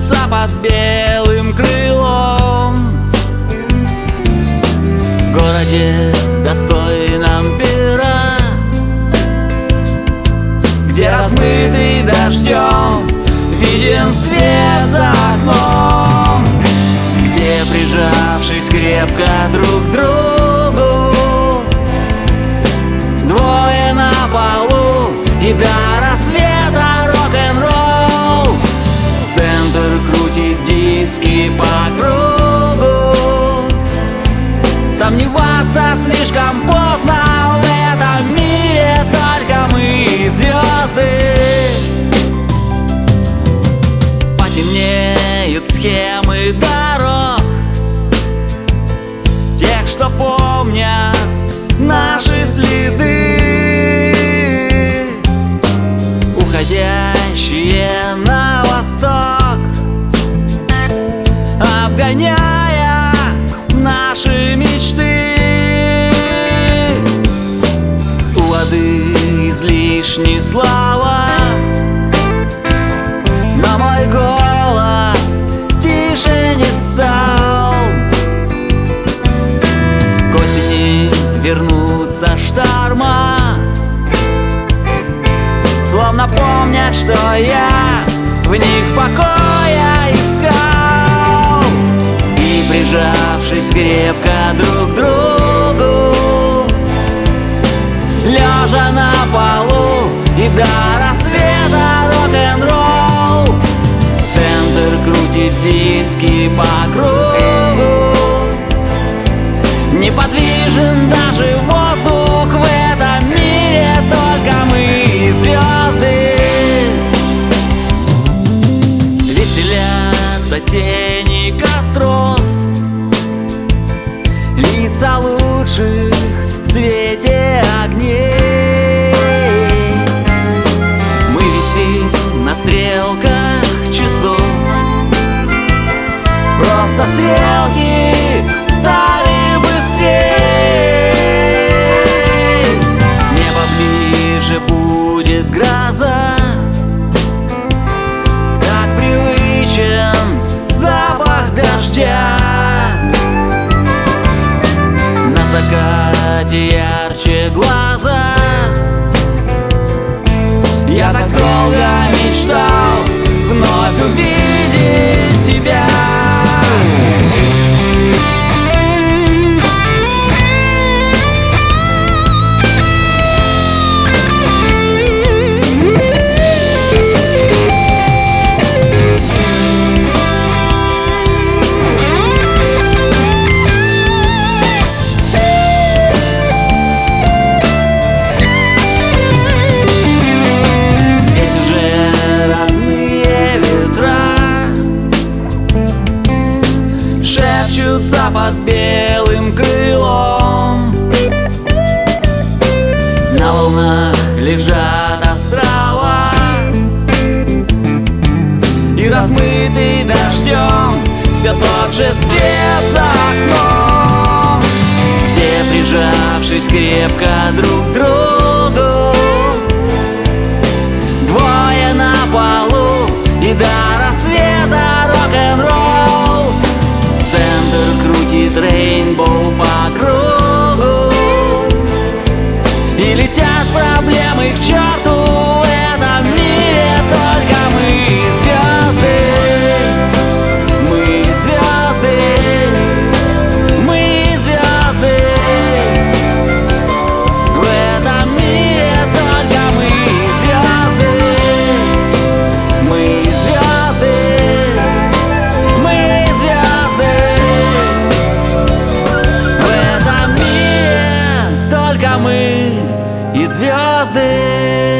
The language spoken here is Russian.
шепчутся под белым крылом. В городе, достойном пера, где размытый дождем виден свет за окном, где, прижавшись крепко друг к другу, двое на полу и до рассвета рок-н-ролл. Центр крутит диски по кругу. Сомневаться слишком поздно, в этом мире только мы, звезды. Потемнеют схемы дорог, тех, что помнят наши следы, уходящие на восток, обгоняя наши мечты. У воды излишни слова, но мой голос тише не стал. К осени вернутся шторма, словно помнят, что я в них покоя искал. И, прижавшись крепко друг к другу, лежа на полу и до рассвета рок-н-ролл. Центр крутит диски по кругу, неподвижен даже воздух. В этом мире только мы, звезды. Веселятся тени костров, лица лучших в свете огней. Мы висим на стрелках часов, просто стрелки стали быстрее. Небо ближе, будет гроза, так привычен запах дождя. На закате ярче глаза, я так долго мечтал вновь увидеть тебя. Шепчутся под белым крылом, на волнах лежат острова, и размытый дождем все тот же свет за окном, где, прижавшись крепко друг к другу, двое на полу и до рассвета рок-н-ролл. Центр крутит рейнбоу по кругу, и летят проблемы к черту. В этом мире только мы, звезды. Мы звезды, мы звезды. В этом мире только мы, звезды. Мы звезды, мы звезды. Мы и звезды.